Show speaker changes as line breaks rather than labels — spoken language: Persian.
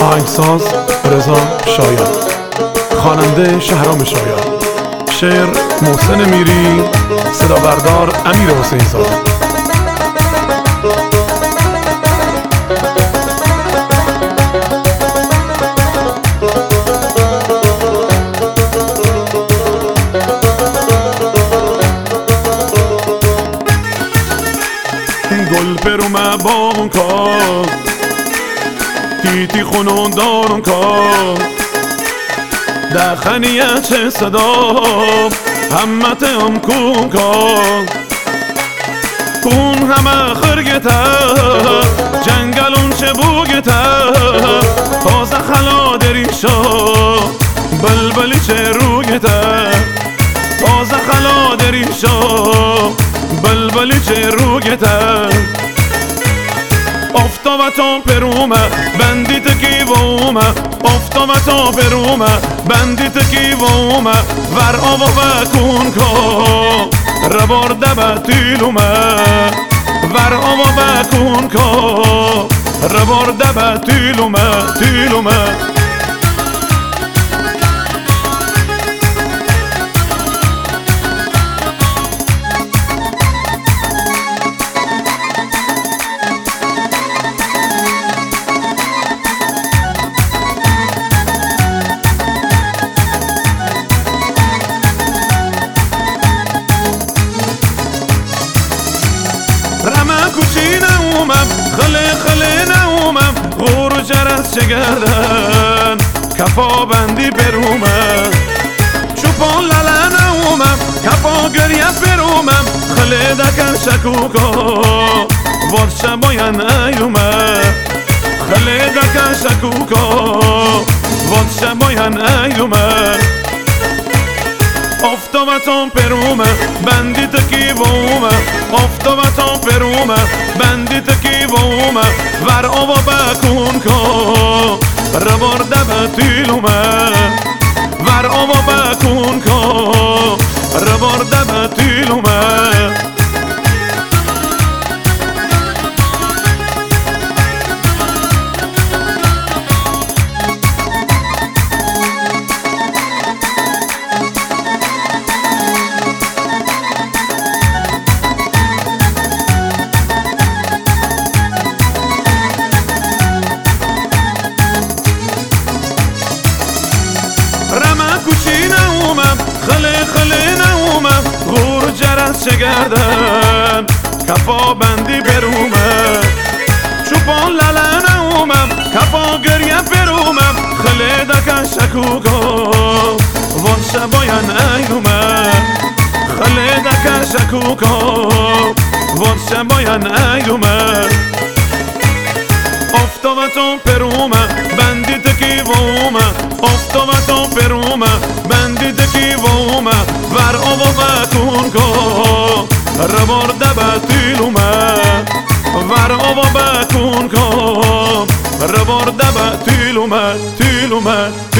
آهنگساز رضا شایان، خواننده شهرام شایان، شعر محسن میری، صدا بردار امیر حسین زاده. گل پرومه باغون کار تیتی خونون دارون کار دخنیه چه صدا همت هم کون کار کون همه خرگتر جنگلون چه بوگتر تازه خلا دریشا بلبلی چه روگتر تازه خلا دریشا بلبلی چه روگتر افتابتون پرومه بندیت کی وومه افتابتون پرومه بندیت کی وومه ور آوا بکن کن ربارده بطیلومه ور آوا بکن کن ربارده بطیلومه تیلومه رمه کوچی نومم خله نومم غور و جرس چگردن کفا بندی برومم چوپان لله نومم کفا گریه برومم خله دکن شکوکا ورشه باین ایومم خله دکن شکوکا ورشه باین ایومم افتابتون پرومه بندیت کی وومه افتابتون پرومه بندیت کی وومه ور آوا بکن کن ربارده بطیلومه ور آوا بکن کن ربارده بطیلومه کوچی نومم خله نومم غور جرس چگردن کفا بندی برومم چوپان لله نومم کفا گریه برومم خله دکن شکوکا ورشه باین ایومم خله دکن شکوکا ورشه باین ایومم افتابتون پرومه بندیت کی وومه افتابتون پرومه بندیت کی وومه ور آوا بکن کن ربارده بطیلومه ور آوا بکن کن ربارده بطیلومه تیلومه